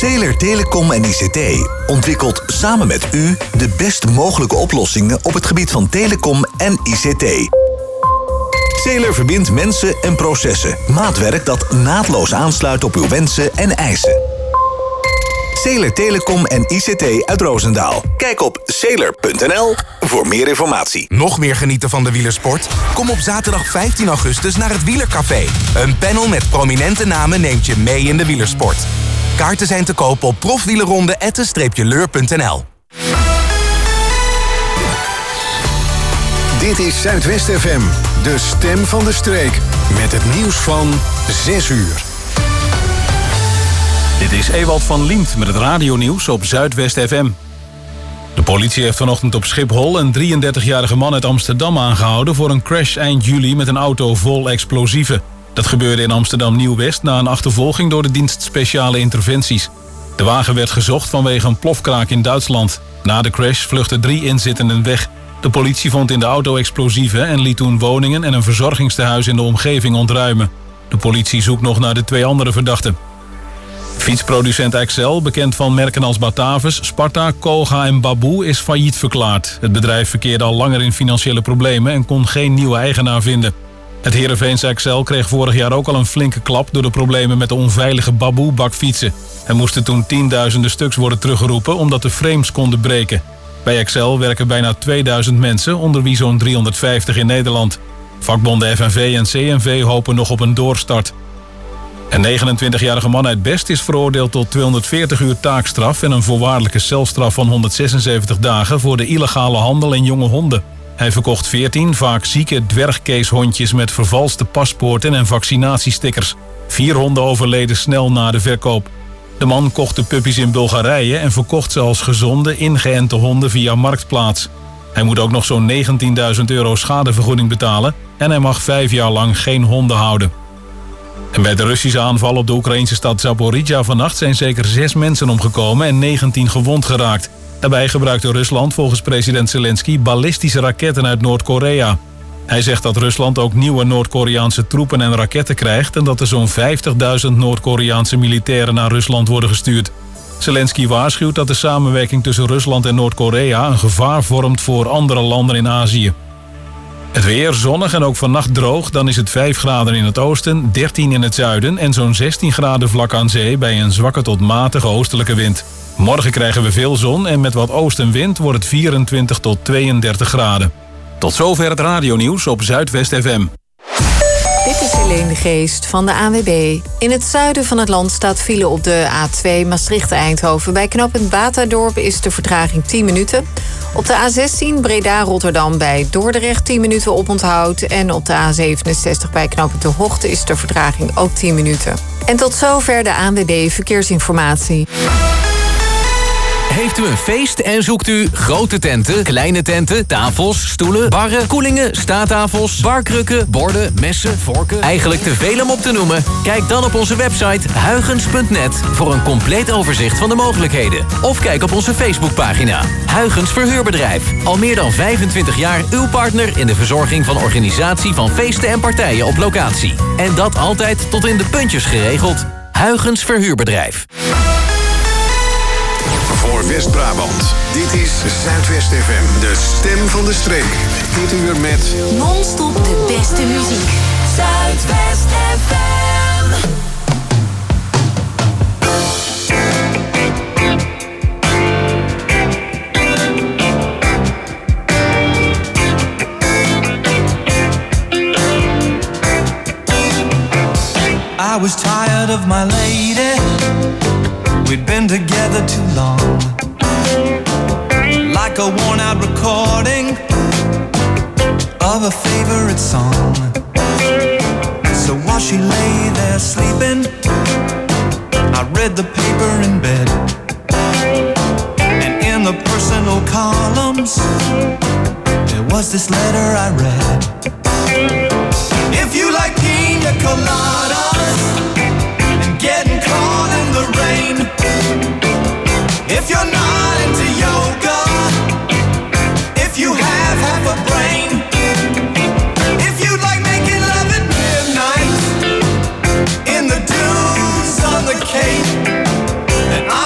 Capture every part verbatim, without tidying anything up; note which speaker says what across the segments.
Speaker 1: Zeeler Telecom en I C T ontwikkelt samen met u de best mogelijke oplossingen op het gebied van telecom en I C T. Zeeler verbindt mensen en processen. Maatwerk dat naadloos aansluit op uw wensen en eisen. Zeeler Telecom en I C T uit Roosendaal. Kijk op zeeler punt n l voor meer informatie.
Speaker 2: Nog meer genieten van de wielersport? Kom op zaterdag vijftien augustus naar het Wielercafé. Een panel met prominente namen neemt je mee in de wielersport. Kaarten zijn te koop op profwielerronde atten leur punt n l.
Speaker 3: Dit is Zuidwest F M, de stem van de streek. Met het nieuws van zes uur.
Speaker 4: Dit is Ewald van Liemt met het radionieuws op Zuidwest F M. De politie heeft vanochtend op Schiphol een drieëndertigjarige man uit Amsterdam aangehouden voor een crash eind juli met een auto vol explosieven. Dat gebeurde in Amsterdam Nieuw-West na een achtervolging door de dienst Speciale Interventies. De wagen werd gezocht vanwege een plofkraak in Duitsland. Na de crash vluchtten drie inzittenden weg. De politie vond in de auto explosieven en liet toen woningen en een verzorgingstehuis in de omgeving ontruimen. De politie zoekt nog naar de twee andere verdachten. Fietsproducent Excel, bekend van merken als Batavus, Sparta, Koga en Baboe, is failliet verklaard. Het bedrijf verkeerde al langer in financiële problemen en kon geen nieuwe eigenaar vinden. Het Heerenveense Excel kreeg vorig jaar ook al een flinke klap door de problemen met de onveilige Baboe-bakfietsen. Er moesten toen tienduizenden stuks worden teruggeroepen omdat de frames konden breken. Bij Excel werken bijna tweeduizend mensen, onder wie zo'n driehonderdvijftig in Nederland. Vakbonden F N V en C N V hopen nog op een doorstart. Een negenentwintigjarige man uit Best is veroordeeld tot tweehonderdveertig uur taakstraf en een voorwaardelijke celstraf van honderdzesenzeventig dagen voor de illegale handel in jonge honden. Hij verkocht veertien vaak zieke dwergkeeshondjes met vervalste paspoorten en vaccinatiestickers. Vier honden overleden snel na de verkoop. De man kocht de puppies in Bulgarije en verkocht ze als gezonde, ingeënte honden via Marktplaats. Hij moet ook nog zo'n negentienduizend euro schadevergoeding betalen en hij mag vijf jaar lang geen honden houden. En bij de Russische aanval op de Oekraïnse stad Zaporizhzhia vannacht zijn zeker zes mensen omgekomen en negentien gewond geraakt. Daarbij gebruikte Rusland volgens president Zelensky ballistische raketten uit Noord-Korea. Hij zegt dat Rusland ook nieuwe Noord-Koreaanse troepen en raketten krijgt en dat er zo'n vijftigduizend Noord-Koreaanse militairen naar Rusland worden gestuurd. Zelensky waarschuwt dat de samenwerking tussen Rusland en Noord-Korea een gevaar vormt voor andere landen in Azië. Het weer zonnig en ook vannacht droog, dan is het vijf graden in het oosten, dertien in het zuiden en zo'n zestien graden vlak aan zee bij een zwakke tot matige oostelijke wind. Morgen krijgen we veel zon en met wat oostenwind wordt het vierentwintig tot tweeëndertig graden. Tot zover het radionieuws op Zuidwest F M.
Speaker 5: Dit is Helene de Geest van de A N W B. In het zuiden van het land staat file op de A twee Maastricht-Eindhoven. Bij knooppunt Batadorp is de vertraging tien minuten. Op de A zestien Breda-Rotterdam bij Dordrecht tien minuten oponthoud. En op de A zevenenzestig bij knooppunt De Hoogte is de vertraging ook tien minuten. En tot zover de A N W B Verkeersinformatie.
Speaker 6: Heeft u een feest en zoekt u grote tenten, kleine tenten, tafels, stoelen, barren, koelingen, staattafels, barkrukken, borden, messen, vorken? Eigenlijk te veel om op te noemen? Kijk dan op onze website huygens punt net voor een compleet overzicht van de mogelijkheden. Of kijk op onze Facebookpagina. Huygens Verhuurbedrijf. Al meer dan vijfentwintig jaar uw partner in de verzorging van organisatie van feesten en partijen op locatie. En dat altijd tot in de puntjes geregeld. Huygens Verhuurbedrijf.
Speaker 3: Voor West-Brabant, dit is Zuidwest F M, de stem van de streek. Dit uur met
Speaker 7: non-stop de beste muziek. Zuidwest F M.
Speaker 8: I was tired of my lady. We'd been together too long, like a worn-out recording of a favorite song. So while she lay there sleeping, I read the paper in bed. And in the personal columns, there was this letter I read. If you like pina coladas and getting caught in the rain, if you're not into yoga, if you have half a brain, if you like making love at midnight in the dunes on the Cape, then I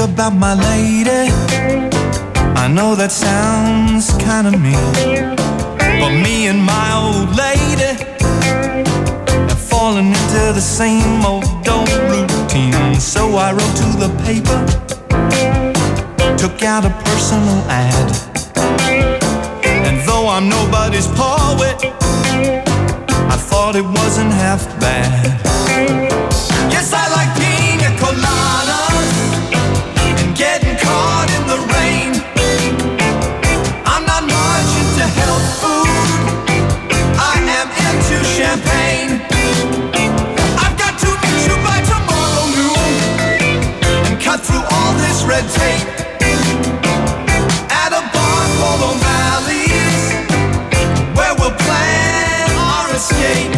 Speaker 8: about my lady. I know that sounds kinda mean, but me and my old lady have fallen into the same old old routine. So I wrote to the paper, took out a personal ad, and though I'm nobody's poet, I thought it wasn't half bad. Yes, I like pina coladas and getting caught in the rain. I'm not much into health food, I am into champagne. I've got to meet you by tomorrow noon and cut through all this red tape at a bar called O'Malley's, where we'll plan our escape.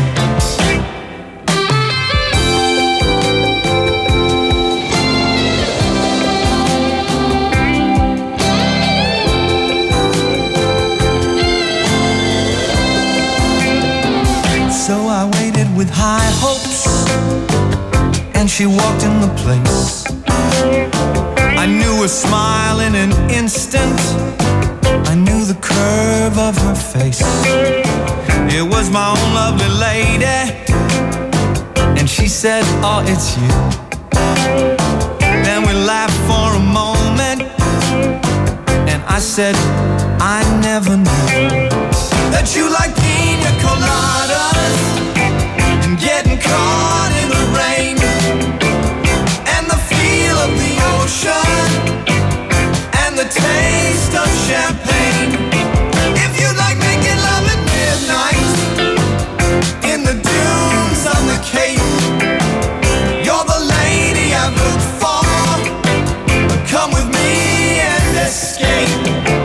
Speaker 8: So I waited with high hopes, and she walked in the place. I knew her smile in an instant, I knew the curve of her face. It was my own lovely lady, and she said, oh, it's you. Then we laughed for a moment, and I said, I never knew that you like pina coladas and getting caught in the rain and the feel of the ocean and the taste of champagne. If you like making love at midnight in the dunes on the Cape, you're the lady I've looked for. Come with me and escape.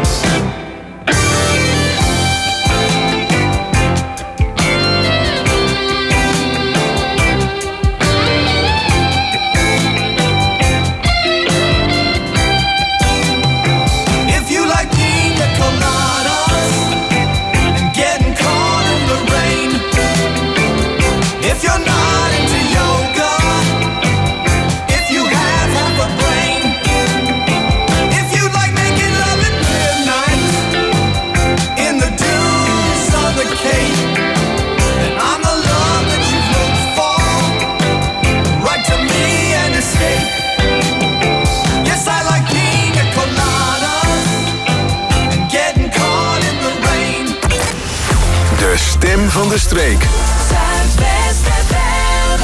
Speaker 3: Stem van de streek.
Speaker 7: Zuidwest F M.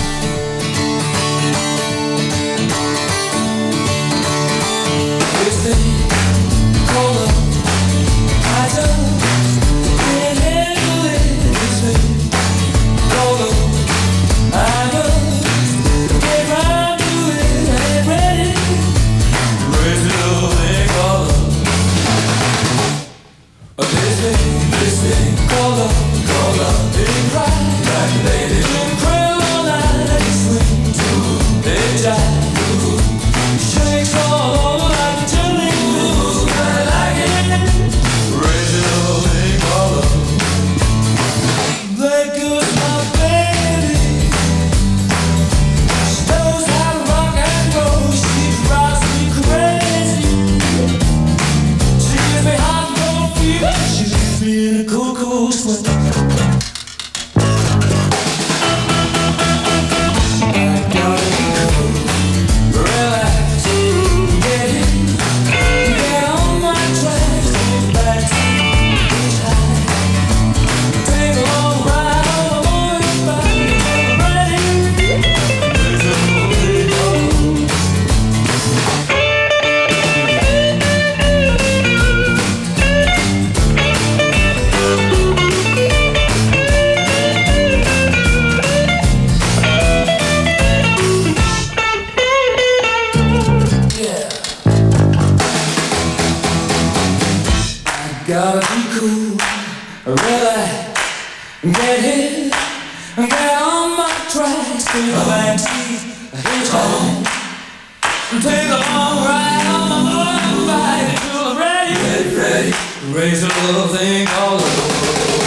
Speaker 8: Gotta be cool, relax, get hit, get on my tracks, take a backseat, hitchhike, take a long ride on my motorbike until I'm ready, get ready, raise a little thing called love.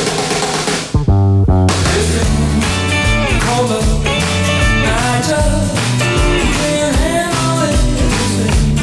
Speaker 8: This thing called love, I just can't handle it. This thing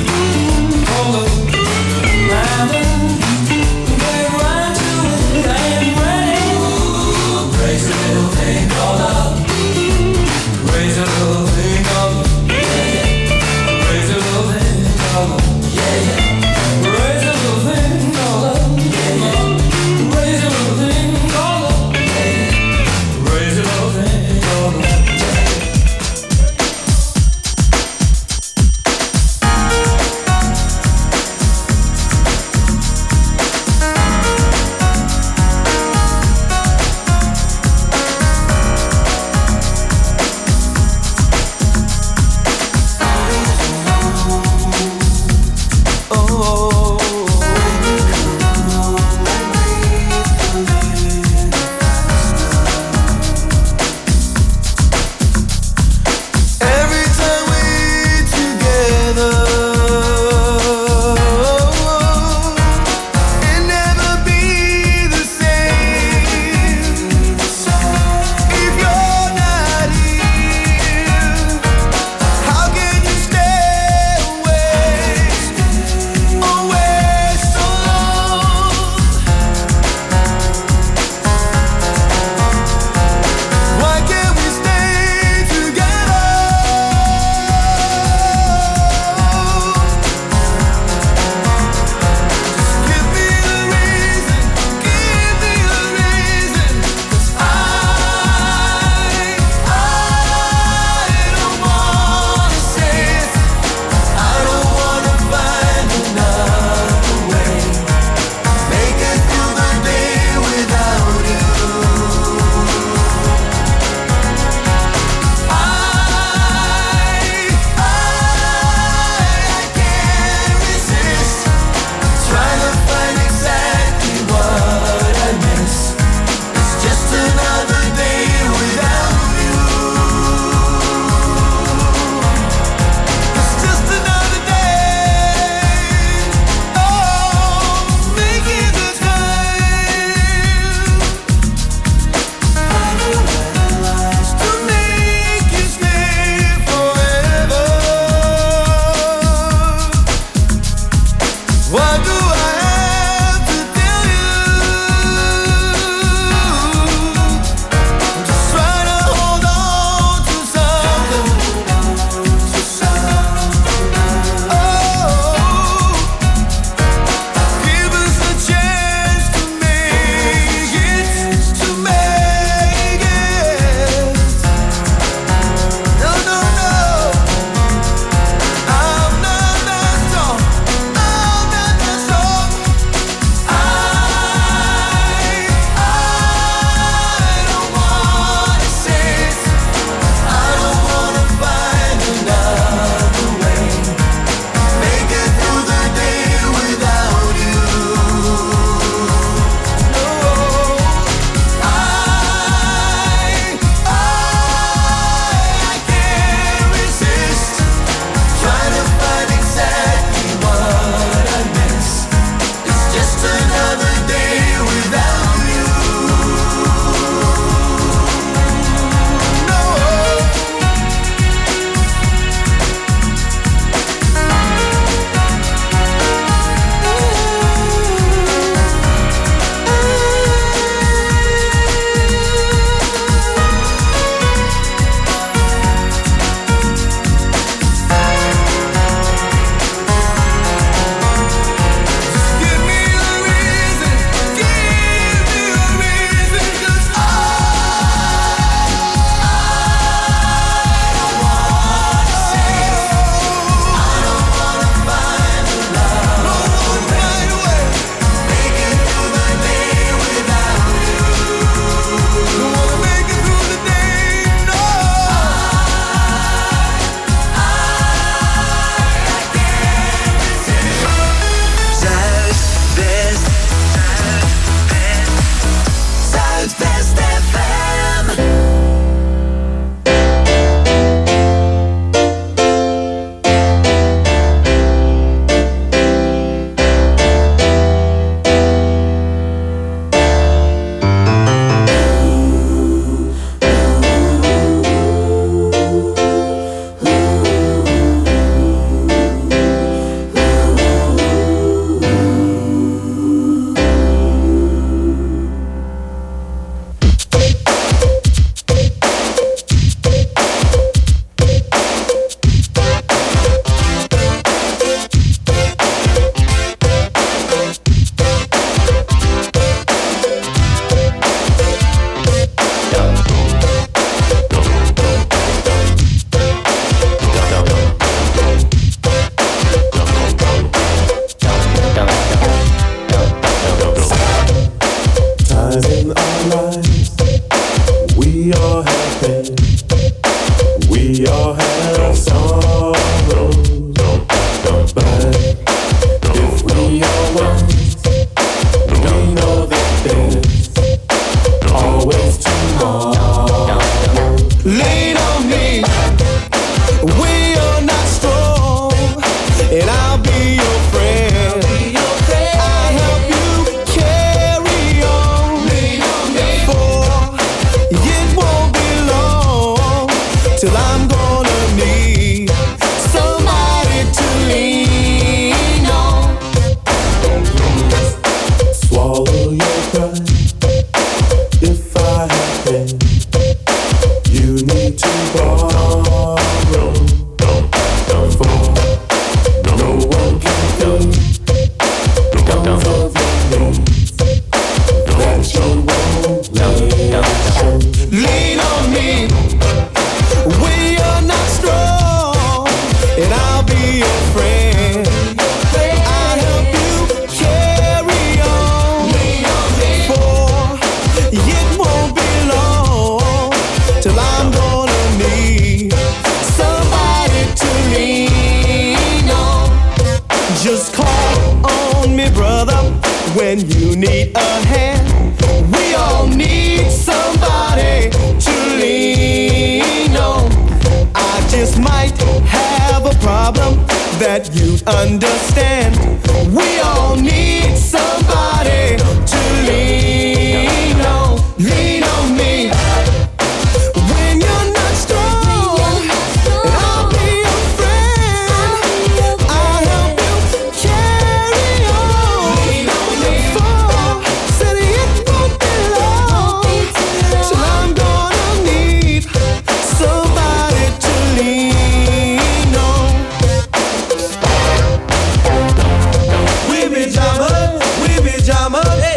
Speaker 8: lean on me. We are not strong, and I'll be your friend. I'll help you carry on. For it won't be long till I'm gonna need somebody to lean on. Swallow your pride. If I have been, you need to borrow. For no one can fill all of your needs that you won't let. Lean on me. We are not strong, and I'll be your friend. I'll help you carry on. For it won't be long till I'm gonna need somebody to lean on. Just call on me, brother, when you need a hand. We all need somebody to lean on. I just might have a problem that you'd understand. We all need somebody to lean on. Lean on me. When you're not strong, and I'll be your friend. I'll help you carry on. For said it won't be long till I'm gonna need somebody to lean on. We be jamming, we be jamming, hey.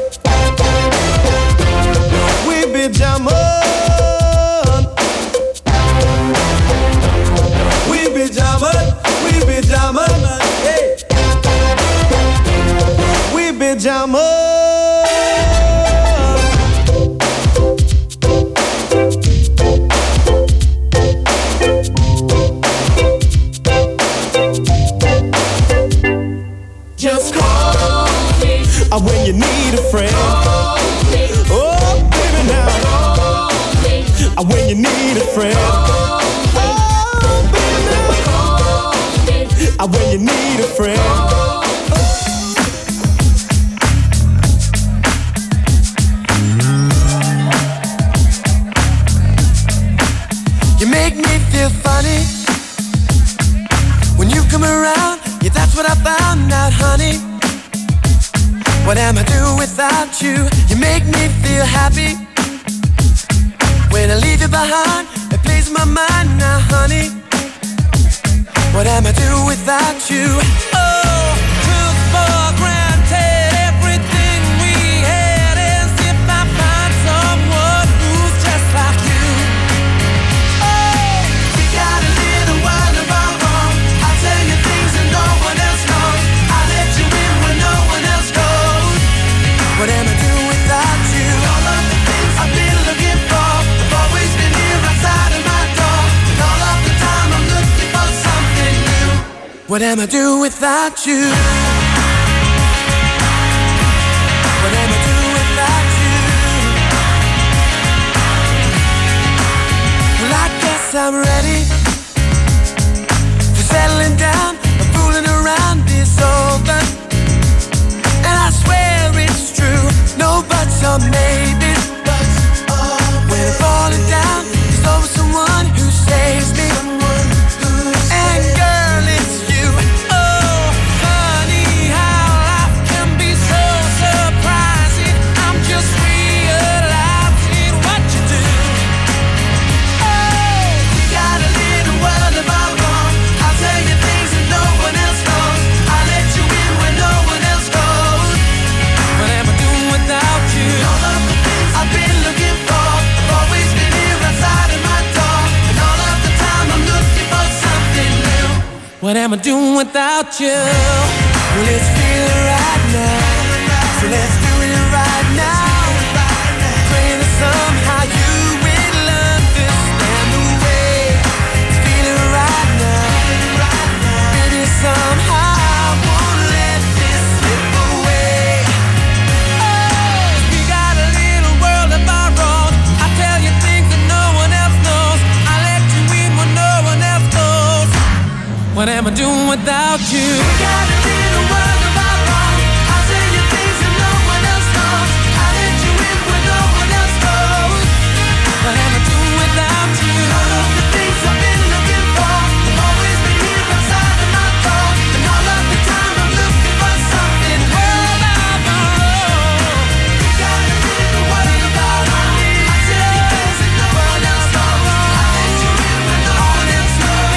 Speaker 8: We be jamming. We be jamming, we be jamming, hey. We be jamming. Just call me uh, when you need a friend. Call me. Oh, baby, now. Call me. Uh, when you need a friend. Oh, baby, now. Call me. Uh, when you need a friend. You make me feel funny when you come around. Yeah, that's what I found out, honey. What am I doing without you? You make me feel happy. When I leave you behind, it plays my mind now, honey. What am I doing without you? Oh, took for granted everything we had, as if I find someone who's just like you. Oh, we got a little while of our own. I'll tell you things that no one else knows. I'll let you in when no one else goes. What am I doing without you? All of the things I've been looking for have always been here outside of my door. And all of the time I'm looking for something new. What am I doing without you? What am I doing without you? Well, I guess I'm ready for settling down. I'm fooling around is over, and I swear it's true. No buts or maybes. When I'm falling down, there's always someone who saves me. And girl, it's you. Oh, honey, how life can be so surprising. I'm just realizing what you do. Oh, we got a little world of our own. I'll tell you things that no one else knows. I'll let you in when no one else goes. What am I doing without you? All of the things I've been looking for have always been here outside of my door. And all of the time I'm looking for something new. What am I doing without you? Well, let's feel it right now. So let's do it right now. Pray that somehow you will understand the way. Let's feel it right now. Maybe somehow I won't let this slip away. Oh, we got a little world of our own. I tell you things that no one else knows. What am I doing without you? We gotta be the world of our own. I tell you things that no one else knows. I let you in where no one else goes. What am I doing without you? All of the things I've been looking for have always been here outside of my door. And all of the time I'm looking for something world of our own. We gotta be the world of our own. I tell you things that no one else knows. I let you in where no one else knows.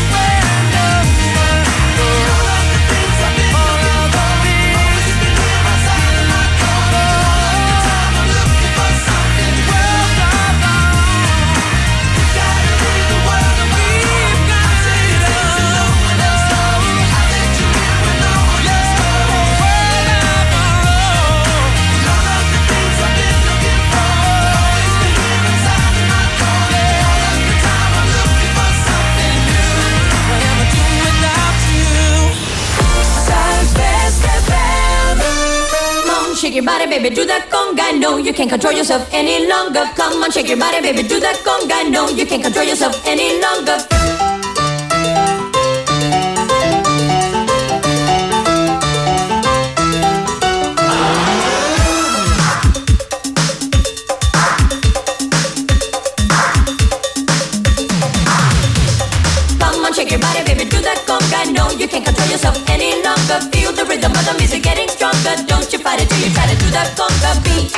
Speaker 8: All of the things I've been looking for have always been here outside of my door. And all of the time I'm looking for something world of our own. We gotta be the world of our own. I tell you things that no one else knows. I let you in where no one else goes. World of our own. And all of the things I've been looking for have always been here outside of my door. And all of the time I'm looking for something new. What am I doing without you?
Speaker 7: Southwest F M. Come on, shake your body, baby, do that conga. No, you can't control yourself any longer. Come on, shake your body, baby, do that conga. No, you can't control yourself any longer. Come on, shake your body, baby, do that conga. No, you can't control yourself any longer. Feel the rhythm of the music getting stronger. Don't you fight it till you try to do that conga beat.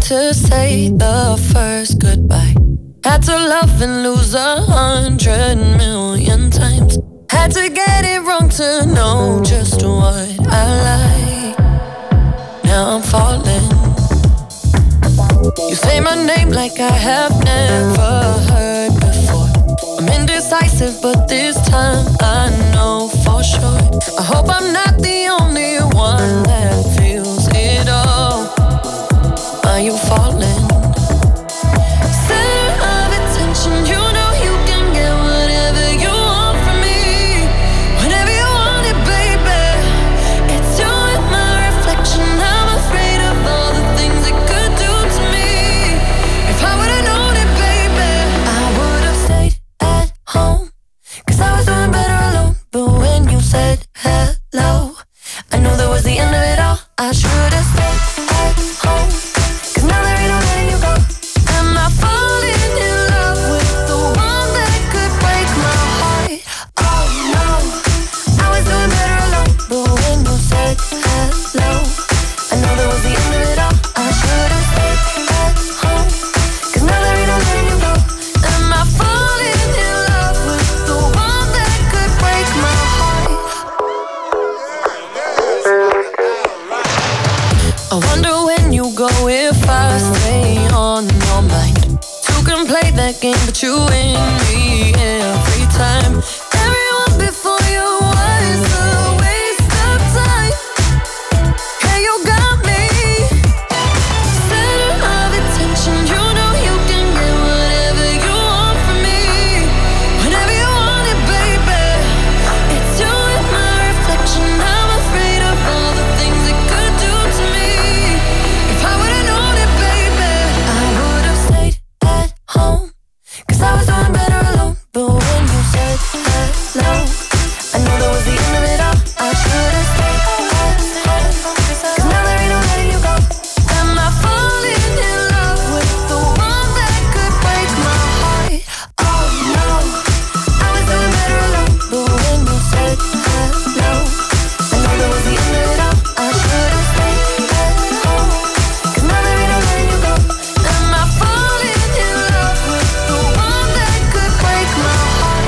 Speaker 9: to say the first goodbye. Had to love and lose a hundred million times. Had to get it wrong to know just what I like. Now I'm falling. You say my name like I have never heard before. I'm indecisive, but this time I know for sure. I hope I'm not the only one that feels it all. Are you falling? Center of attention, you know you can get whatever you want from me. Whenever you want it, baby. It's you and my reflection. I'm afraid of all the things it could do to me. If I would've known it, baby, I would've stayed at home. Cause I was doing better alone. But when you said hello, I knew that was the end of it all. I should've stayed at home. Cause now there ain't no letting you go. Am I falling in love with the one that could break my heart? Oh no, I was doing better alone. But when you said hello, I know that was the end of it all. I should've stayed at home. Cause now there ain't no letting you go. Am I falling in love with the one that could break my heart? I wonder when you go if I stay on your mind. Two can play that game, but you win me every time. Everyone before you was a waste of time. Hey, you got me. Center of attention, you know you can get whatever you want from me. Whenever you want it, baby. It's you and my reflection. I'm afraid of all the things it could do to me. If I would've known it, baby, I would've stayed at home. Cause I was doing better alone. But when you said hello, I knew that was the end of it all. I should've stayed at home. Cause now there ain't no letting you go. Am I falling in love with the one that could break my heart? Oh no, I was doing better alone. But when you said hello, I knew that was the end of it all. I should've stayed at home. Cause now there ain't no letting you go. Am I falling in love with the one that could break my heart?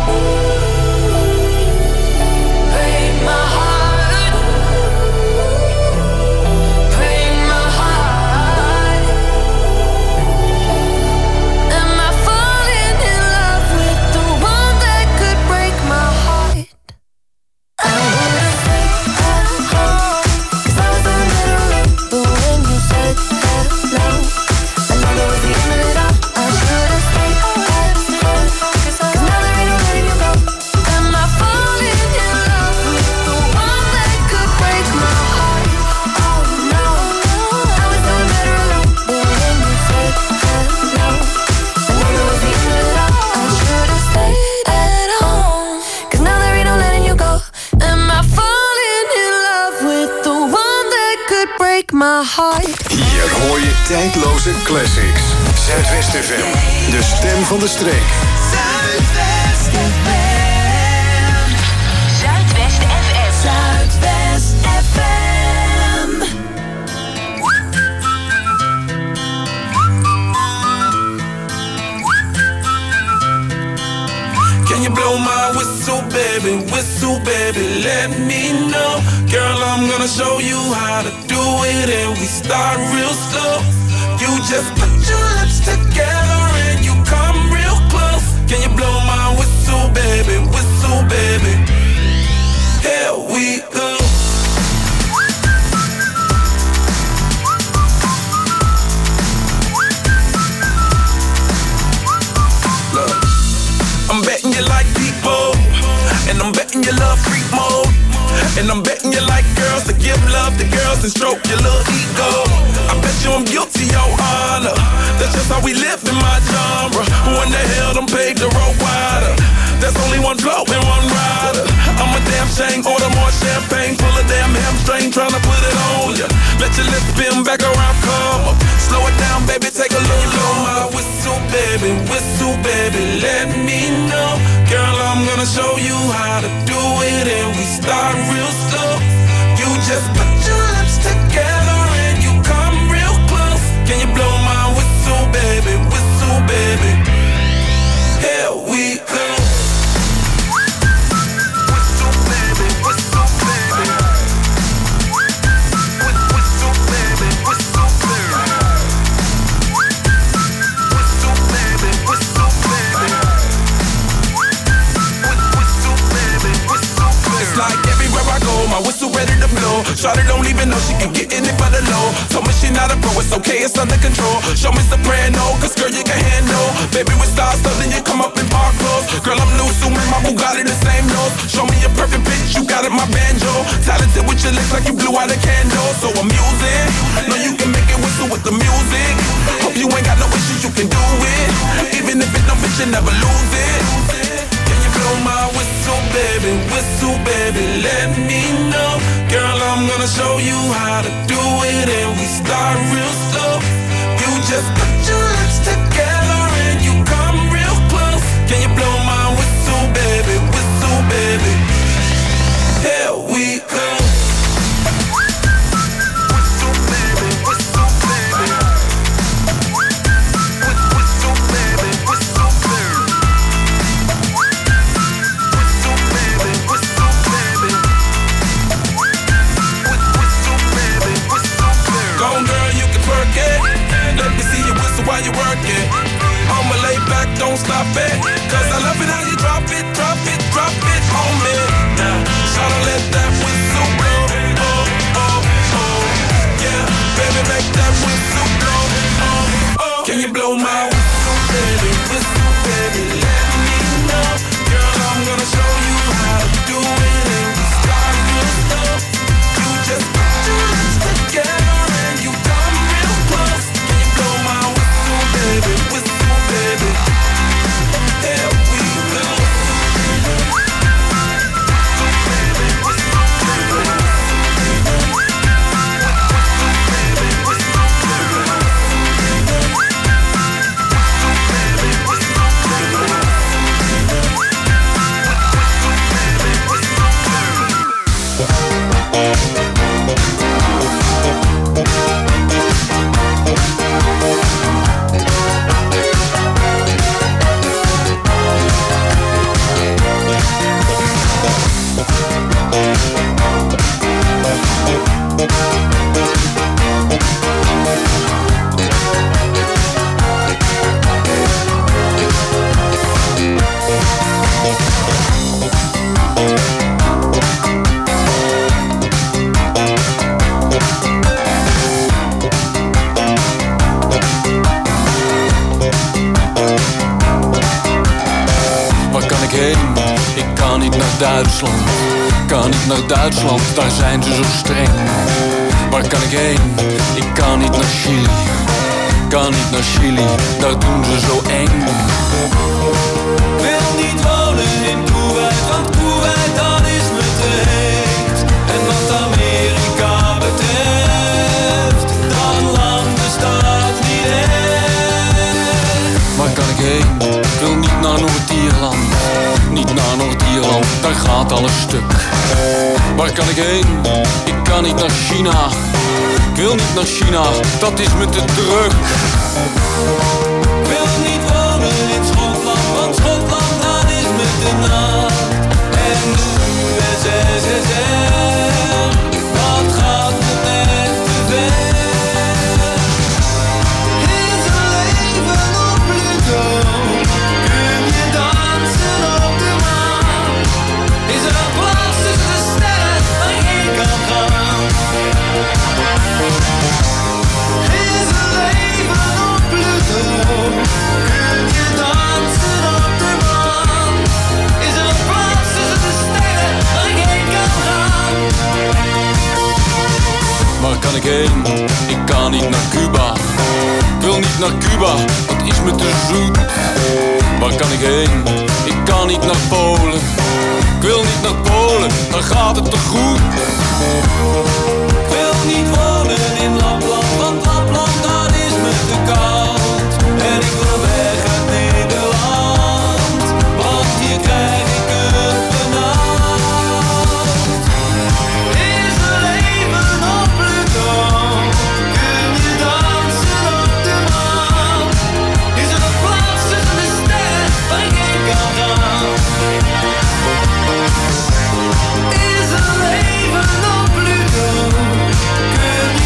Speaker 9: Break my heart. Break my heart. Am I falling in love with the one that could break my heart? I would've stayed at home. Cause I was doing better alone. But when you said hello, I know that was the end of it all. I should've stayed at home. Cause now there ain't no letting you go. Am I falling in love with the one that could break my heart? Oh no, I was doing better alone. But when you said hello, I know that was the end of it all. I should've stayed at home. Cause now there ain't no letting you go. Am I falling in love with the one that could break my heart?
Speaker 3: Hier hoor je tijdloze classics. Zuidwest F M, de stem van de streek.
Speaker 8: Zuidwest F M.
Speaker 7: Zuidwest F M.
Speaker 8: Zuidwest F M.
Speaker 10: Can you blow my whistle, baby, whistle, baby, let me know. Girl, I'm gonna show you how to do it, and we start real slow. You just put your lips together and you come real close. Can you blow my whistle, baby, whistle, baby? Here we go. Look, I'm betting you like people, and I'm betting you love freak mode, and I'm betting you like girls to give love to girls and stroke your little ego. I bet you I'm guilty, your honor. That's just how we live in my genre. Who in the hell done paved the road wider? There's only one flow and one rider. I'm a damn shame, order more champagne, full of damn hamstring, tryna put it on ya. Let your lips spin back around, come up. Slow it down, baby, take a little blow my whistle, baby, whistle, baby, let me know. Girl, I'm gonna show you how to do it, and we start real slow. You just put your lips together and you come real close. Can you Shawty don't even know she can get in it for the low. Told me she not a pro, it's okay, it's under control. Show me soprano, cause girl you can handle. Baby with stars, so then you come up in park clothes. Girl I'm new, so my Bugatti the same nose. Show me a perfect pitch, you got it, my banjo. Talented with your lips like you blew out a candle. So I'm using, know you can make it whistle with the music. Hope you ain't got no issues, you can do it. Even if it don't fit, you never lose it. Can you blow my whistle, baby, whistle, baby, let me know. Girl, I'm gonna show you how to do it, and we start real slow. You just put your lips together and you come real close. Can you blow my whistle, baby, whistle, baby? Here we go. Whistle, baby, whistle, baby. Whistle, baby, whistle, baby. Whistle, baby, whistle, baby. Whistle, baby, whistle, baby. Go on, girl, you can twerk it. Let me see you whistle while you work it. I'ma lay back, don't stop it. Cause I love it how you drop it, drop it, drop it on me. Now, tryna let that whistle blow. Oh, oh, oh. Yeah, baby, make that whistle blow. Oh, oh. Can you blow my whistle, baby, whistle, baby, let me know. Girl, I'm gonna show you how to do it, and we start real slow. You just put your lips together and you come real close. Can you blow my whistle, baby, whistle, baby? Here we go.
Speaker 11: Duitsland, kan niet naar Duitsland, daar zijn ze zo streng. Waar kan ik heen? Ik kan niet naar Chili, kan niet naar Chili, daar doen ze zo eng. Ik wil niet wonen in Kuwait, want Kuwait dat is me te heet. En wat Amerika betreft, dat land bestaat niet echt. Waar kan ik heen? Ik wil niet naar Noord-Ierland, niet naar Noord-Ierland, daar gaat alles stuk. Waar kan ik heen? Ik kan niet naar China. Ik wil niet naar China, dat is me te druk. Ik wil niet wonen in Schotland, want Schotland dat is me te nat. En de U S S R, dat gaat me net te ver. Is er leven op Pluto? Kun je dansen op de maan? Is er een plaats tussen de sterren waar ik heen kan gaan? Is er leven op Pluto? Kun je dansen op de maan? Is er een plaats tussen de sterren waar ik heen kan gaan? Waar kan ik heen? Ik kan niet naar Cuba. Ik wil niet naar Cuba, dat is me te zoet. Waar kan ik heen? Ik kan niet naar Polen. Ik wil niet naar Polen, dan gaat het te goed. Ik wil niet wonen in Lapland, want Lapland dat is me te koud. En ik wil weg uit Nederland, want hier krijg ik het benauwd. Is er leven op Pluto? Kun je dansen op de maan? Is er een plaats tussen de sterren waar ik heen kan gaan? Is er leven op Pluto? Kun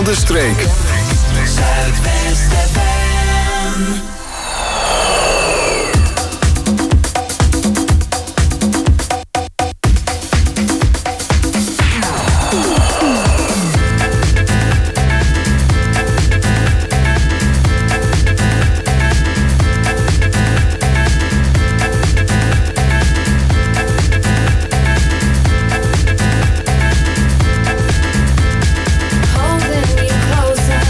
Speaker 3: de streek.
Speaker 8: Zuidwest F M.
Speaker 9: Holding you closer.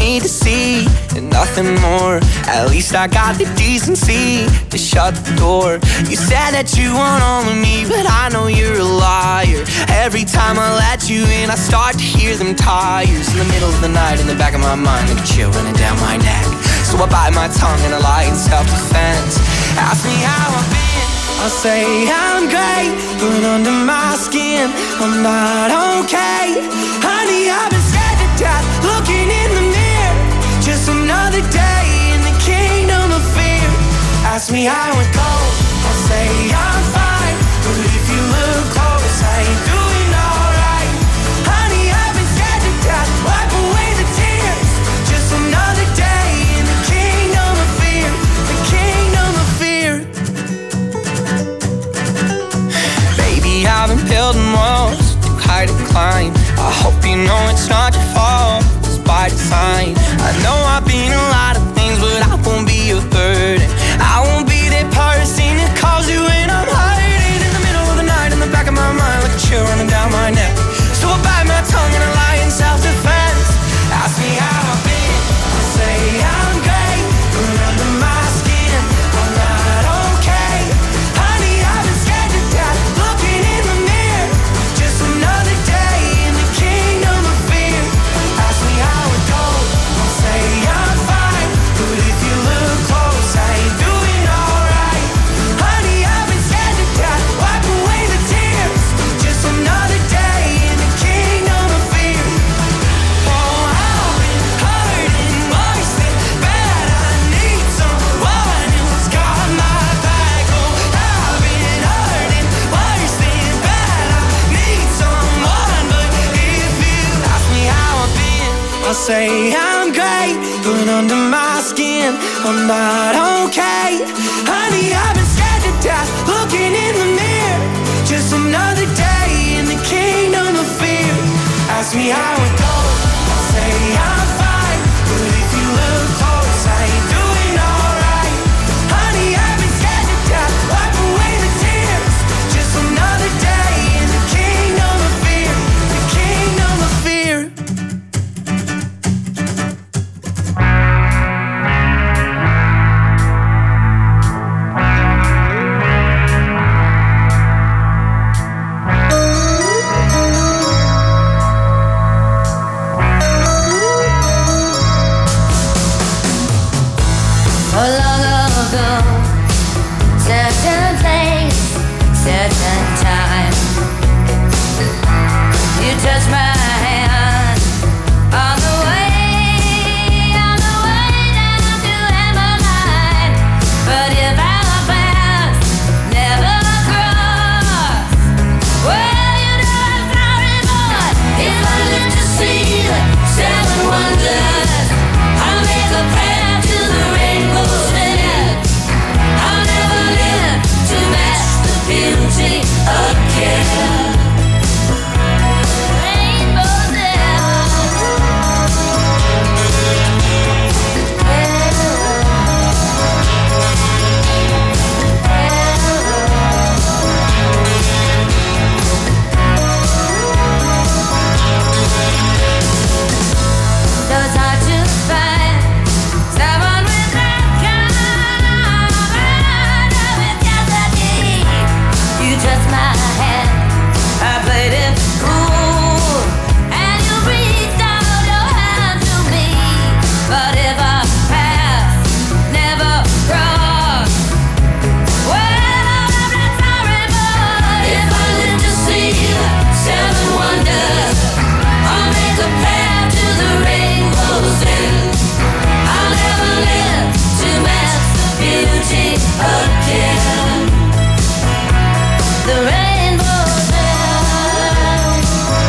Speaker 12: need to see and nothing more. At least I got the decency to shut the door. You said that you want all of me, but I know you're a liar. Every time I let you in, I start to hear them tires. In the middle of the night, in the back of my mind, like a chill running down my neck. So I bite my tongue and I lie in self-defense. Ask me how I've been, I'll say I'm great, but under my skin, I'm not okay. Honey, I've been scared to death, looking in the mirror. Just another day in the kingdom of fear. Ask me how it goes, I'll say I'm fine, but if you look close, I ain't doing alright. Honey, I've been scared to death, wipe away the tears. Just another day in the kingdom of fear, the kingdom of fear. Baby, I've been building walls too high to climb. I hope you know it's not your fault, it's by design. I know I've been a lot of things, but I won't be a burden. I won't be that person that calls you when I'm hiding in the middle of the night, in the back of my mind, like a chill running down my neck. So I bite my tongue and I lie in self-defense. Ask me how I've been, I say I'm great, but under my skin, I'm not okay. Honey, I've been scared to death, looking in the mirror. Just another day in the kingdom of fear. Ask me how it goes, I'll say I'm fine, but if you look close, I ain't doing alright. Honey, I've been scared to death, wipe away the tears. Just another day in the kingdom of fear. Oh, I've been hurting worse than bad. I need someone who's got my back. Oh, I've been hurting worse than bad. I need someone, but if you ask me how I've been, I'll say I'm great, but under my skin, I'm not okay. Honey, I've been scared to death, looking in the mirror. Just another day in the kingdom of fear. Ask me how it goes, I'll say I'm fine, but if you look close, I ain't doing alright. Honey, I've been scared to death, wipe away the tears. Just another day in the kingdom of fear, the kingdom of fear.
Speaker 9: So long ago, certain place, certain time, you touched my hand on the way, on the way down to Emmeline. But if our paths never cross, well, you know I'm sorry, boy. If I live to see the seven wonders, I'll make a path to the rainbow's end. I'll never live to match the beauty again. Rainbow's so it's hard to find someone with that kind of intensity. You touched my hand, I played it cool, and you reached out your hand to me. But if our paths never cross, well, I'm not sorry, but if I live to see the seven wonders, I'll make a path to the rainbow's end. I'll never live to match the beauty again. The rainbow's end.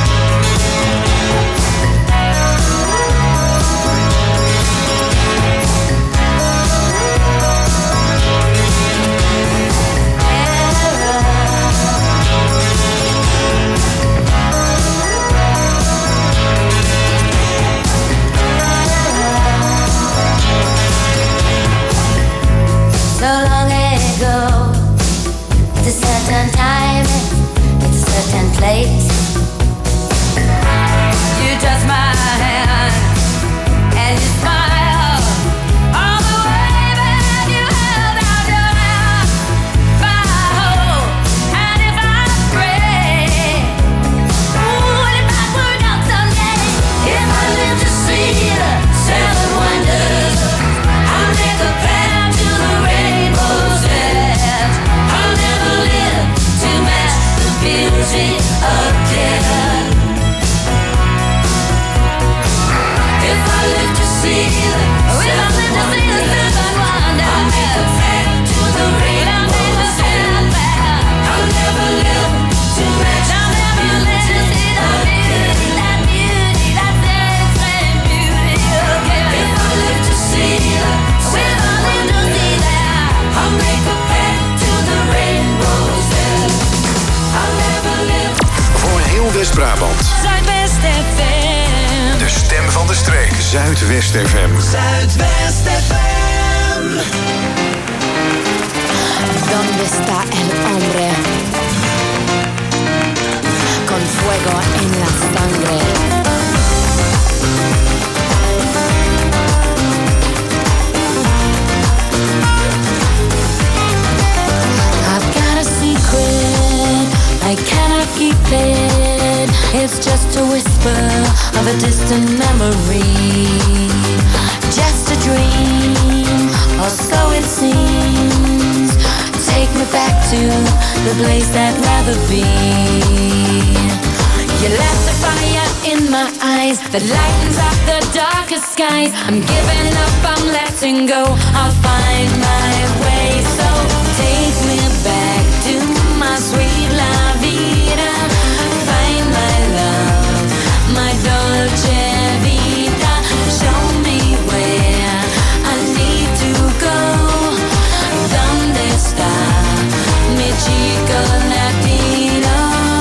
Speaker 9: So long ago, it's a certain time, it's a certain place. You touched my hand, and you
Speaker 7: beauty again. If I live to see the seven wonders, I'll make a path to the rainbow's end. I'll never live to match the beauty again. That beauty, that sacred beauty again. If I live to see the seven wonders, I'll make a path to the rainbow's end. I'll never live.
Speaker 3: Voor heel West-Brabant.
Speaker 9: Zuidwest F M.
Speaker 3: De stem van de streek. Zuidwest F M.
Speaker 9: Zuidwest F M.
Speaker 13: ¿Dónde está el hombre? Con fuego en la sangre. I've got a secret, I cannot keep it. It's just a whisper of a distant memory. Just a dream, or so it seems. Take me back to the place I'd rather be. You left a fire in my eyes that lightens up the darkest skies. I'm giving up, I'm letting go. I'll find my way. So take me back to my sweet la vida. Find my love, my dolce vita. Show me where I need to go. ¿Dónde está mi chico latino?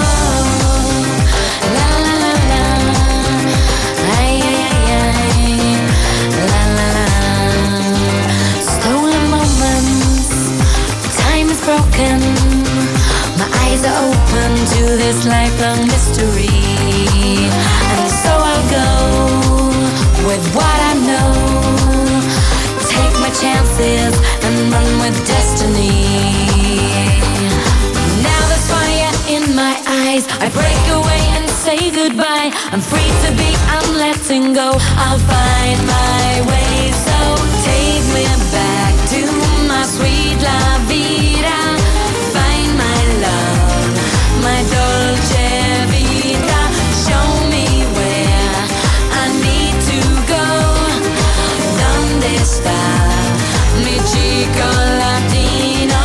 Speaker 13: La la la la, ay ay ay ay, la la la. Stolen moments, time is broken. My eyes are open to this lifelong mystery, and so I'll go with what I know. Take my chances and run with destiny. Now there's fire in my eyes. I break away and say goodbye. I'm free to be, I'm letting go. I'll find my way. So take me back to my sweet la vida. Find my love, my dolce vita. Show me where I need to go. ¿Dónde está mi chico latino?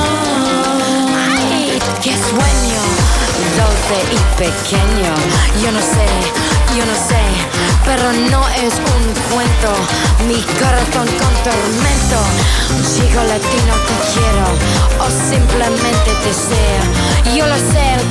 Speaker 13: Ay, qué sueño, dulce y pequeño. Yo no sé, yo no sé, pero no es un cuento. Mi corazón con tormento. Un chico latino te quiero, o simplemente deseo. Yo lo sé, el